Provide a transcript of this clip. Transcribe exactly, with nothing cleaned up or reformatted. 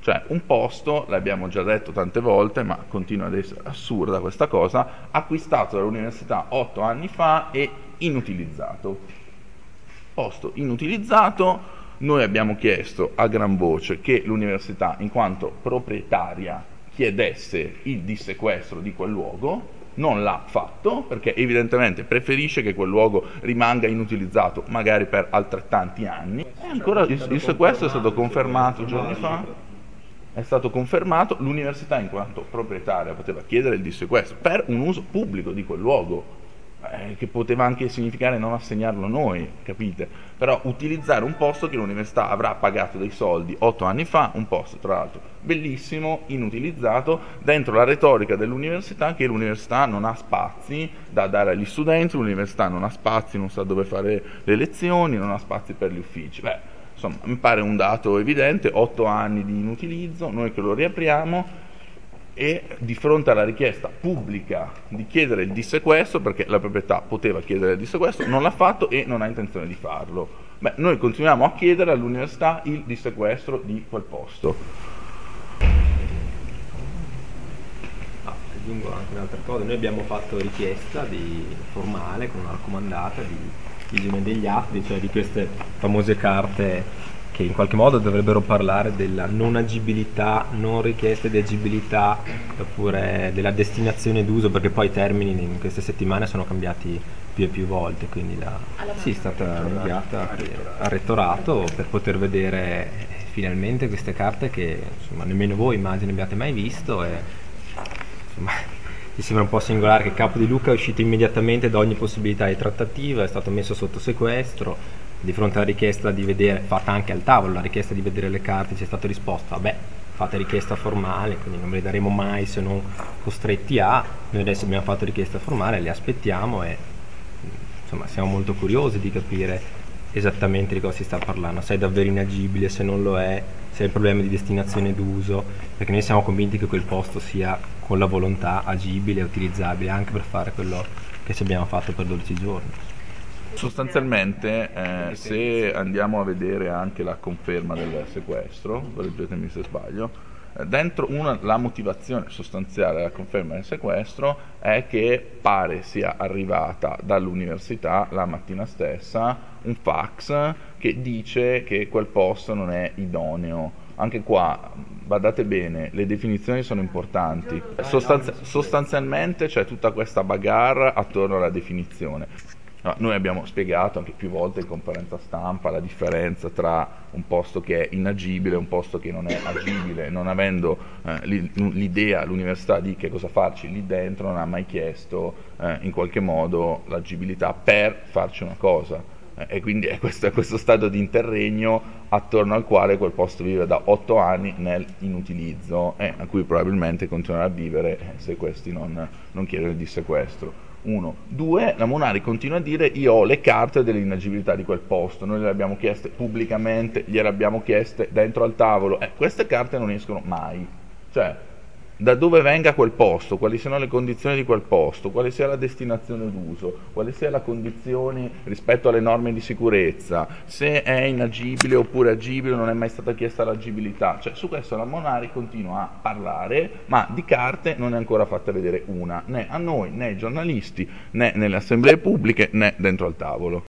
Cioè un posto, l'abbiamo già detto tante volte, ma continua ad essere assurda questa cosa, acquistato dall'università otto anni fa e inutilizzato. Posto inutilizzato, noi abbiamo chiesto a gran voce che l'università, in quanto proprietaria, chiedesse il dissequestro di quel luogo. Non l'ha fatto perché evidentemente preferisce che quel luogo rimanga inutilizzato magari per altrettanti anni. E ancora il, il sequestro è stato confermato giorni fa, è stato confermato, l'università in quanto proprietaria poteva chiedere il dissequestro per un uso pubblico di quel luogo, eh, che poteva anche significare non assegnarlo noi, capite? Però utilizzare un posto che l'università avrà pagato dei soldi otto anni fa, un posto tra l'altro bellissimo, inutilizzato, dentro la retorica dell'università che l'università non ha spazi da dare agli studenti, l'università non ha spazi, non sa dove fare le lezioni, non ha spazi per gli uffici. Beh, insomma, mi pare un dato evidente, otto anni di inutilizzo, noi che lo riapriamo, e di fronte alla richiesta pubblica di chiedere il dissequestro, perché la proprietà poteva chiedere il dissequestro, non l'ha fatto e non ha intenzione di farlo. Beh, noi continuiamo a chiedere all'università il dissequestro di quel posto. Ah, aggiungo anche un'altra cosa, noi abbiamo fatto richiesta di, formale con una raccomandata di visione degli atti, cioè di queste famose carte che in qualche modo dovrebbero parlare della non agibilità, non richieste di agibilità, oppure della destinazione d'uso, perché poi i termini in queste settimane sono cambiati più e più volte, quindi la, sì, è stata inviata al rettorato per poter vedere finalmente queste carte che insomma nemmeno voi immagino abbiate mai visto, e insomma mi sembra un po' singolare che il capo di Lucca è uscito immediatamente da ogni possibilità di trattativa, è stato messo sotto sequestro. Di fronte alla richiesta di vedere, fatta anche al tavolo, la richiesta di vedere le carte, ci è stato risposto, vabbè, fate richiesta formale, quindi non ve le daremo mai se non costretti a. Noi adesso abbiamo fatto richiesta formale, le aspettiamo e insomma siamo molto curiosi di capire esattamente di cosa si sta parlando, se è davvero inagibile, se non lo è, se è un problema di destinazione d'uso, perché noi siamo convinti che quel posto sia con la volontà agibile e utilizzabile anche per fare quello che ci abbiamo fatto per dodici giorni. Sostanzialmente, eh, se andiamo a vedere anche la conferma del sequestro, correggetemi se sbaglio, eh, dentro una, la motivazione sostanziale della conferma del sequestro è che pare sia arrivata dall'università la mattina stessa un fax che dice che quel posto non è idoneo. Anche qua, badate bene, le definizioni sono importanti. Sostanzi- sostanzialmente c'è tutta questa bagarre attorno alla definizione. No, noi abbiamo spiegato anche più volte in conferenza stampa la differenza tra un posto che è inagibile e un posto che non è agibile, non avendo eh, l'idea, l'università di che cosa farci lì dentro, non ha mai chiesto eh, in qualche modo l'agibilità per farci una cosa. Eh, e quindi è questo, è questo stato di interregno attorno al quale quel posto vive da otto anni nel inutilizzo e a cui probabilmente continuerà a vivere eh, se questi non, non chiedono il dissequestro. Uno. Due, la Munari continua a dire io ho le carte dell'inagibilità di quel posto, noi le abbiamo chieste pubblicamente, gliele abbiamo chieste dentro al tavolo, eh, queste carte non escono mai, cioè da dove venga quel posto, quali siano le condizioni di quel posto, quale sia la destinazione d'uso, quale sia la condizione rispetto alle norme di sicurezza, se è inagibile oppure agibile, non è mai stata chiesta l'agibilità, cioè su questo la Munari continua a parlare, ma di carte non ne è ancora fatta vedere una, né a noi, né ai giornalisti, né nelle assemblee pubbliche, né dentro al tavolo.